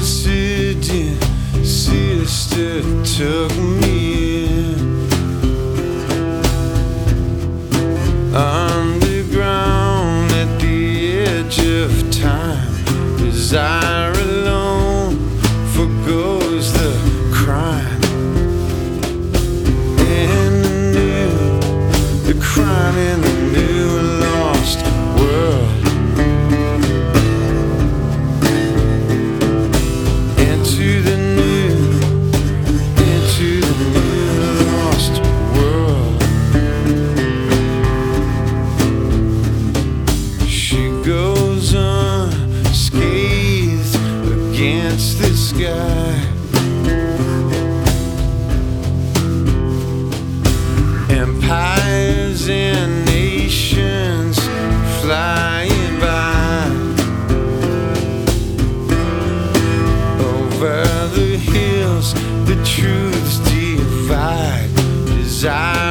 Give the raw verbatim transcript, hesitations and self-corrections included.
Oxygen sister took me in. Underground at the edge of time, desire alone forgoes the crime. In the new, the crime in the new lost world. Into the new, into the new lost world. She goes unscathed against the sky. Empires and nations flying by. Over the hills, the truths divide. Desire